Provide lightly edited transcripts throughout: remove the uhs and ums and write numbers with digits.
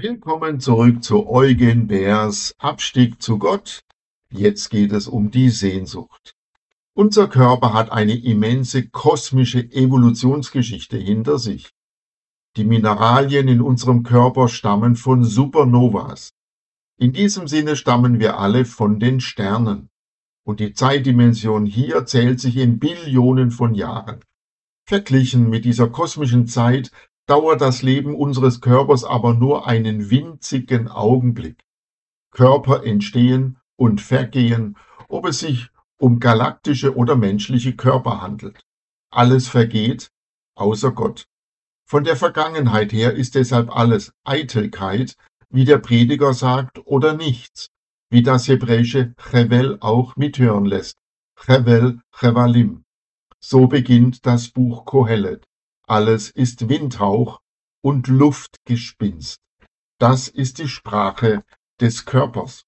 Willkommen zurück zu Eugen Bärs Abstieg zu Gott. Jetzt geht es um die Sehnsucht. Unser Körper hat eine immense kosmische Evolutionsgeschichte hinter sich. Die Mineralien in unserem Körper stammen von Supernovas. In diesem Sinne stammen wir alle von den Sternen. Und die Zeitdimension hier zählt sich in Billionen von Jahren. Verglichen mit dieser kosmischen Zeit dauert das Leben unseres Körpers aber nur einen winzigen Augenblick. Körper entstehen und vergehen, ob es sich um galaktische oder menschliche Körper handelt. Alles vergeht, außer Gott. Von der Vergangenheit her ist deshalb alles Eitelkeit, wie der Prediger sagt, oder nichts, wie das hebräische Chevel auch mithören lässt. Chevel, Chevalim. So beginnt das Buch Kohelet. Alles ist Windhauch und Luftgespinst. Das ist die Sprache des Körpers.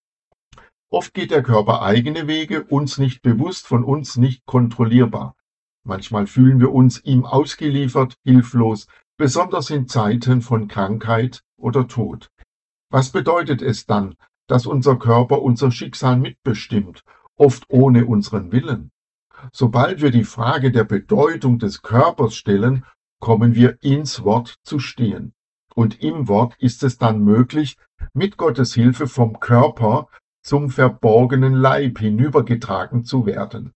Oft geht der Körper eigene Wege, uns nicht bewusst, von uns nicht kontrollierbar. Manchmal fühlen wir uns ihm ausgeliefert, hilflos, besonders in Zeiten von Krankheit oder Tod. Was bedeutet es dann, dass unser Körper unser Schicksal mitbestimmt, oft ohne unseren Willen? Sobald wir die Frage der Bedeutung des Körpers stellen, kommen wir ins Wort zu stehen. Und im Wort ist es dann möglich, mit Gottes Hilfe vom Körper zum verborgenen Leib hinübergetragen zu werden.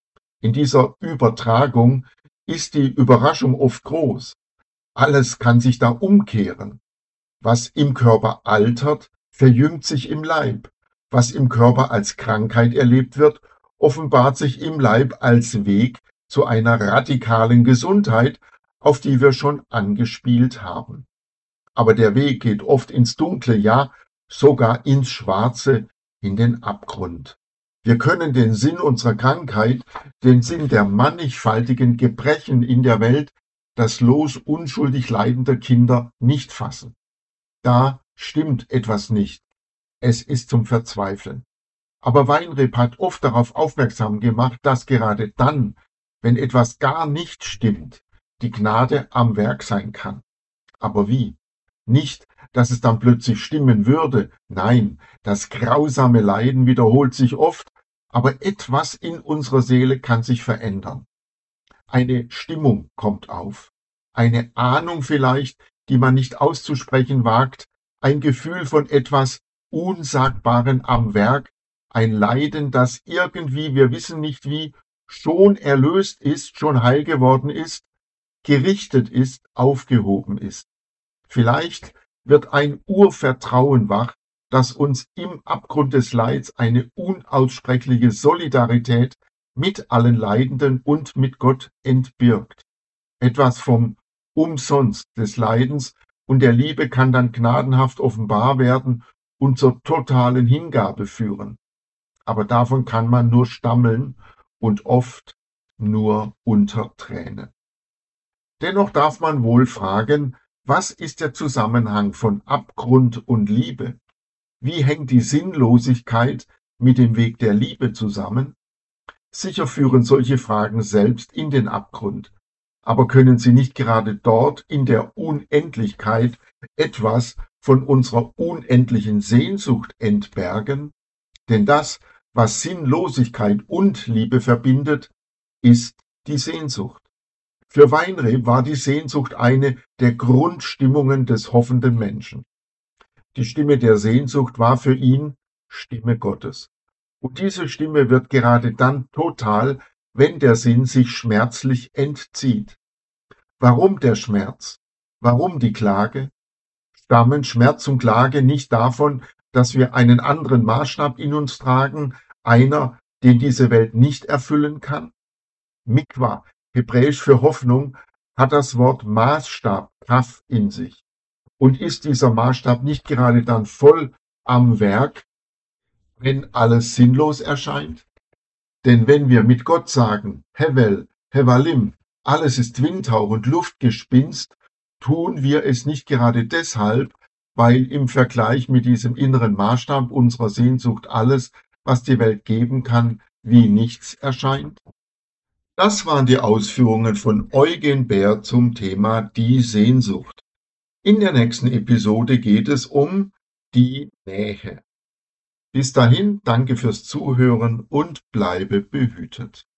In dieser Übertragung ist die Überraschung oft groß. Alles kann sich da umkehren. Was im Körper altert, verjüngt sich im Leib. Was im Körper als Krankheit erlebt wird, offenbart sich im Leib als Weg zu einer radikalen Gesundheit, auf die wir schon angespielt haben. Aber der Weg geht oft ins Dunkle, ja, sogar ins Schwarze, in den Abgrund. Wir können den Sinn unserer Krankheit, den Sinn der mannigfaltigen Gebrechen in der Welt, das Los unschuldig leidender Kinder nicht fassen. Da stimmt etwas nicht. Es ist zum Verzweifeln. Aber Weinreb hat oft darauf aufmerksam gemacht, dass gerade dann, wenn etwas gar nicht stimmt, die Gnade am Werk sein kann. Aber wie? Nicht, dass es dann plötzlich stimmen würde. Nein, das grausame Leiden wiederholt sich oft, aber etwas in unserer Seele kann sich verändern. Eine Stimmung kommt auf, eine Ahnung vielleicht, die man nicht auszusprechen wagt, ein Gefühl von etwas Unsagbaren am Werk, ein Leiden, das irgendwie, wir wissen nicht wie, schon erlöst ist, schon heil geworden ist, gerichtet ist, aufgehoben ist. Vielleicht wird ein Urvertrauen wach, das uns im Abgrund des Leids eine unaussprechliche Solidarität mit allen Leidenden und mit Gott entbirgt. Etwas vom Umsonst des Leidens und der Liebe kann dann gnadenhaft offenbar werden und zur totalen Hingabe führen. Aber davon kann man nur stammeln und oft nur unter Tränen. Dennoch darf man wohl fragen, was ist der Zusammenhang von Abgrund und Liebe? Wie hängt die Sinnlosigkeit mit dem Weg der Liebe zusammen? Sicher führen solche Fragen selbst in den Abgrund, aber können sie nicht gerade dort in der Unendlichkeit etwas von unserer unendlichen Sehnsucht entbergen? Denn das, was Sinnlosigkeit und Liebe verbindet, ist die Sehnsucht. Für Weinreb war die Sehnsucht eine der Grundstimmungen des hoffenden Menschen. Die Stimme der Sehnsucht war für ihn Stimme Gottes. Und diese Stimme wird gerade dann total, wenn der Sinn sich schmerzlich entzieht. Warum der Schmerz? Warum die Klage? Stammen Schmerz und Klage nicht davon, dass wir einen anderen Maßstab in uns tragen, einer, den diese Welt nicht erfüllen kann? Mikwa, hebräisch für Hoffnung, hat das Wort Maßstab, Kaf, in sich. Und ist dieser Maßstab nicht gerade dann voll am Werk, wenn alles sinnlos erscheint? Denn wenn wir mit Gott sagen, Hevel, Hevalim, alles ist Windhauch und Luftgespinst, tun wir es nicht gerade deshalb, weil im Vergleich mit diesem inneren Maßstab unserer Sehnsucht alles, was die Welt geben kann, wie nichts erscheint? Das waren die Ausführungen von Eugen Bär zum Thema die Sehnsucht. In der nächsten Episode geht es um die Nähe. Bis dahin, danke fürs Zuhören und bleibe behütet.